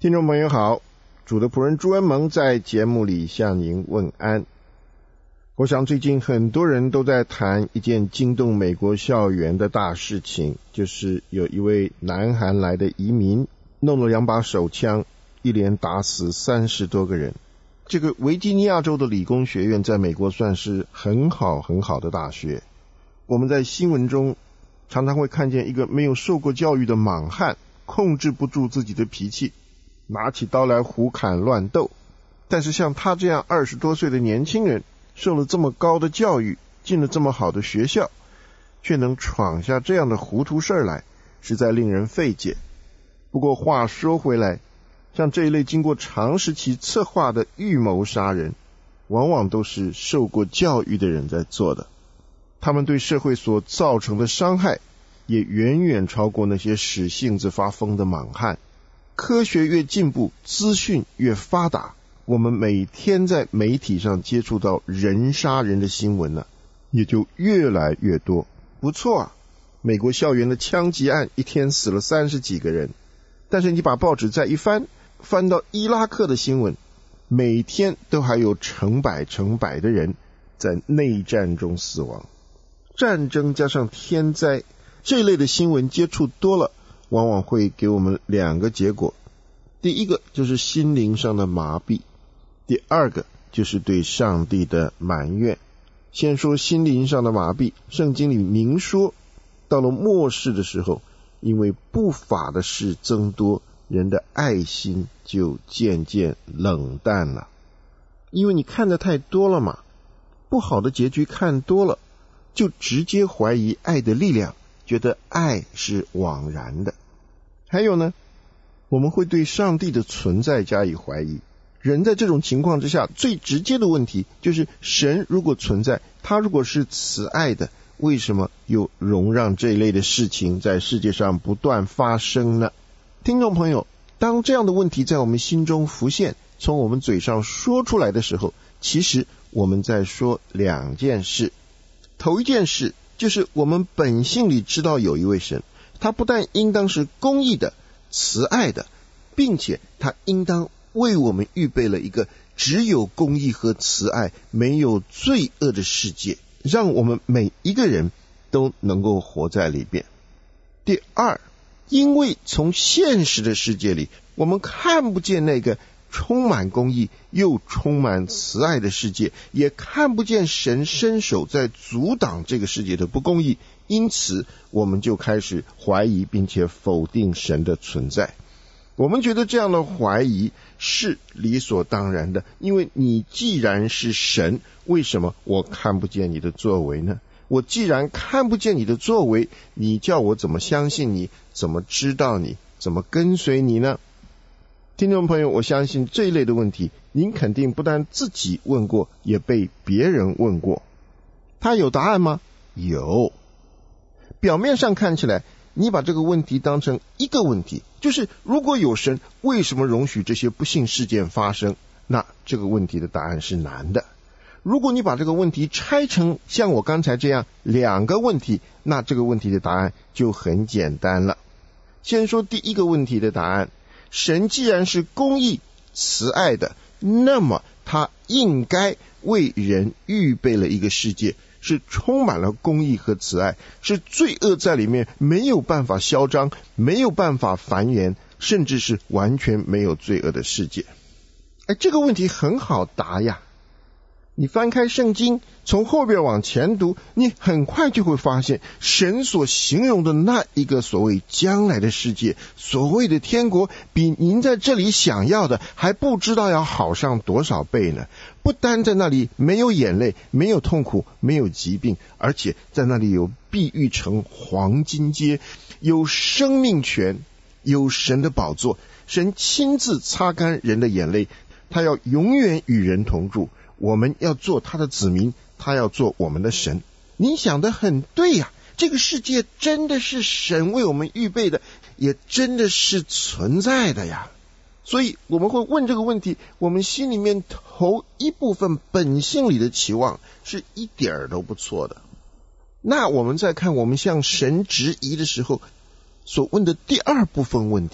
听众朋友好，主的仆人朱恩蒙在节目里向您问安。我想最近很多人都在谈一件惊动美国校园的大事情，就是有一位南韩来的移民弄了2把手枪，一连打死30多个人。这个维吉尼亚州的理工学院在美国算是很好的大学。我们在新闻中常常会看见一个没有受过教育的莽汉控制不住自己的脾气，拿起刀来胡砍乱斗。但是像他这样20多岁的年轻人，受了这么高的教育，进了这么好的学校，却能闯下这样的糊涂事来，实在令人费解。不过话说回来，像这一类经过长时期策划的预谋杀人，往往都是受过教育的人在做的。他们对社会所造成的伤害，也远远超过那些使性子发疯的莽汉。科学越进步，资讯越发达，我们每天在媒体上接触到人杀人的新闻呢，也就越来越多。不错啊，美国校园的枪击案一天死了30几个人，但是你把报纸再一翻到伊拉克的新闻，每天都还有成百的人在内战中死亡。战争加上天灾这类的新闻接触多了，往往会给我们2个结果。第一个就是心灵上的麻痹，第二个就是对上帝的埋怨。先说心灵上的麻痹，圣经里明说，到了末世的时候，因为不法的事增多，人的爱心就渐渐冷淡了。因为你看得太多了嘛，不好的结局看多了，就直接怀疑爱的力量，觉得爱是枉然的。还有呢，我们会对上帝的存在加以怀疑。人在这种情况之下，最直接的问题就是神如果存在，他如果是慈爱的，为什么又容让这一类的事情在世界上不断发生呢？听众朋友，当这样的问题在我们心中浮现，从我们嘴上说出来的时候，其实我们在说2件事。头一件事就是我们本性里知道有一位神，他不但应当是公义的、慈爱的，并且他应当为我们预备了一个只有公义和慈爱，没有罪恶的世界，让我们每一个人都能够活在里边。第二，因为从现实的世界里，我们看不见那个充满公义又充满慈爱的世界，也看不见神伸手在阻挡这个世界的不公义，因此我们就开始怀疑并且否定神的存在。我们觉得这样的怀疑是理所当然的，因为你既然是神，为什么我看不见你的作为呢？我既然看不见你的作为，你叫我怎么相信你，怎么知道你，怎么跟随你呢？听众朋友，我相信这一类的问题，您肯定不但自己问过，也被别人问过。他有答案吗？有。表面上看起来，你把这个问题当成一个问题，就是如果有神，为什么容许这些不幸事件发生？那这个问题的答案是难的。如果你把这个问题拆成像我刚才这样2个问题，那这个问题的答案就很简单了。先说第一个问题的答案，神既然是公义、慈爱的，那么他应该为人预备了一个世界，是充满了公义和慈爱，是罪恶在里面没有办法嚣张，没有办法繁衍，甚至是完全没有罪恶的世界。这个问题很好答呀。你翻开圣经，从后边往前读，你很快就会发现，神所形容的那一个所谓将来的世界，所谓的天国，比您在这里想要的还不知道要好上多少倍呢。不单在那里没有眼泪，没有痛苦，没有疾病，而且在那里有碧玉城、黄金街，有生命泉，有神的宝座，神亲自擦干人的眼泪，他要永远与人同住，我们要做他的子民，他要做我们的神。您想得很对呀，这个世界真的是神为我们预备的，也真的是存在的呀。所以我们会问这个问题，我们心里面头一部分本性里的期望是一点儿都不错的。那我们再看我们向神质疑的时候所问的第二部分问题，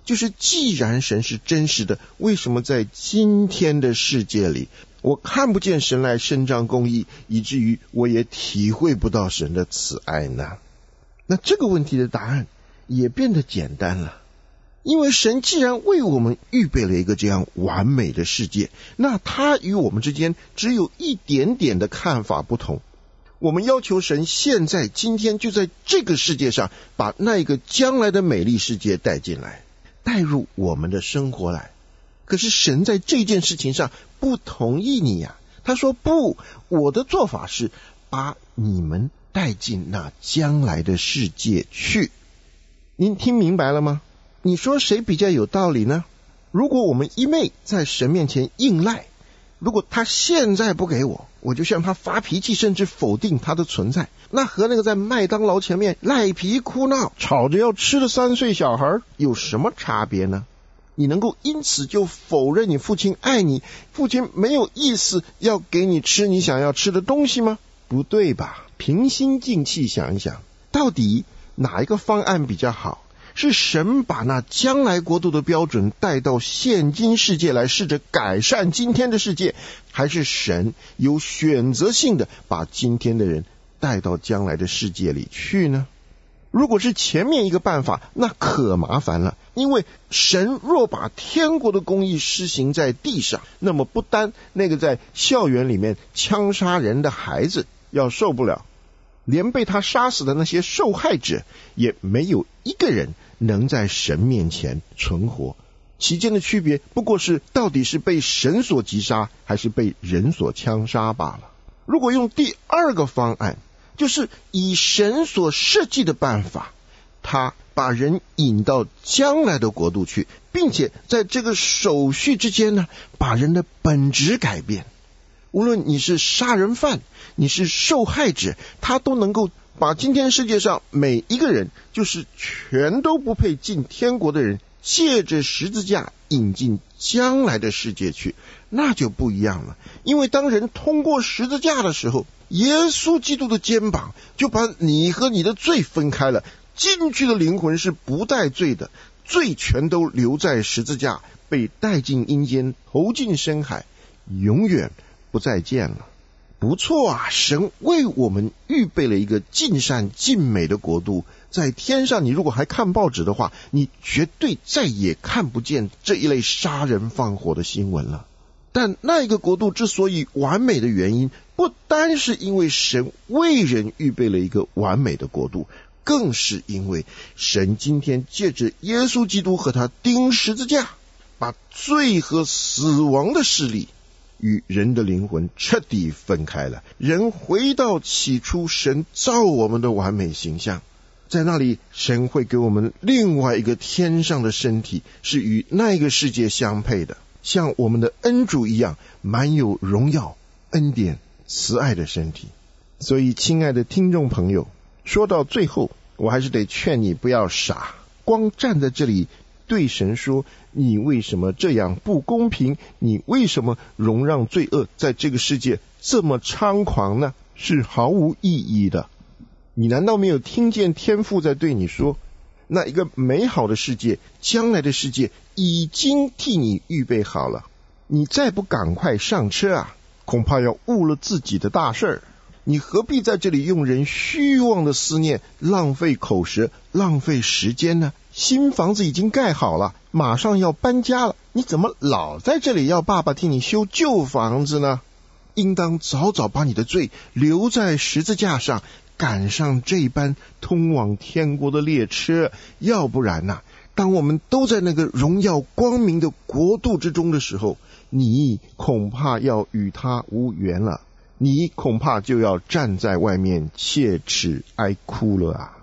就是既然神是真实的，为什么在今天的世界里，我看不见神来伸张公义，以至于我也体会不到神的慈爱呢？那这个问题的答案也变得简单了。因为神既然为我们预备了一个这样完美的世界，那他与我们之间只有一点点的看法不同。我们要求神现在今天就在这个世界上把那一个将来的美丽世界带进来，带入我们的生活来。可是神在这件事情上不同意你呀，他说不，我的做法是把你们带进那将来的世界去。您听明白了吗？你说谁比较有道理呢？如果我们一昧在神面前硬赖，如果他现在不给我，我就向他发脾气，甚至否定他的存在，那和那个在麦当劳前面赖皮哭闹吵着要吃的3岁小孩有什么差别呢？你能够因此就否认你父亲爱你，父亲没有意思要给你吃你想要吃的东西吗？不对吧？平心静气想一想，到底哪一个方案比较好？是神把那将来国度的标准带到现今世界来，试着改善今天的世界，还是神有选择性的把今天的人带到将来的世界里去呢？如果是前面一个办法，那可麻烦了，因为神若把天国的公义施行在地上，那么不单那个在校园里面枪杀人的孩子要受不了，连被他杀死的那些受害者也没有一个人能在神面前存活。其间的区别不过是到底是被神所击杀还是被人所枪杀罢了。如果用第二个方案，就是以神所设计的办法，他把人引到将来的国度去，并且在这个手续之间呢，把人的本质改变。无论你是杀人犯，你是受害者，他都能够把今天世界上每一个人，就是全都不配进天国的人，借着十字架引进将来的世界去，那就不一样了。因为当人通过十字架的时候，耶稣基督的肩膀就把你和你的罪分开了，进去的灵魂是不带罪的，罪全都留在十字架，被带进阴间，投进深海，永远不再见了。不错啊，神为我们预备了一个尽善尽美的国度，在天上你如果还看报纸的话，你绝对再也看不见这一类杀人放火的新闻了。但那一个国度之所以完美的原因，不单是因为神为人预备了一个完美的国度，更是因为神今天借着耶稣基督和他钉十字架，把罪和死亡的势力与人的灵魂彻底分开了，人回到起初神造我们的完美形象。在那里，神会给我们另外一个天上的身体，是与那个世界相配的，像我们的恩主一样，满有荣耀、恩典、慈爱的身体。所以亲爱的听众朋友，说到最后，我还是得劝你不要傻，光站在这里对神说你为什么这样不公平，你为什么容让罪恶在这个世界这么猖狂呢？是毫无意义的。你难道没有听见天父在对你说，那一个美好的世界，将来的世界已经替你预备好了，你再不赶快上车啊，恐怕要误了自己的大事儿。你何必在这里用人虚妄的思念，浪费口舌，浪费时间呢？新房子已经盖好了，马上要搬家了，你怎么老在这里要爸爸替你修旧房子呢？应当早早把你的罪留在十字架上，赶上这班通往天国的列车，要不然啊，当我们都在那个荣耀光明的国度之中的时候，你恐怕要与他无缘了，你恐怕就要站在外面切齿哀哭了啊。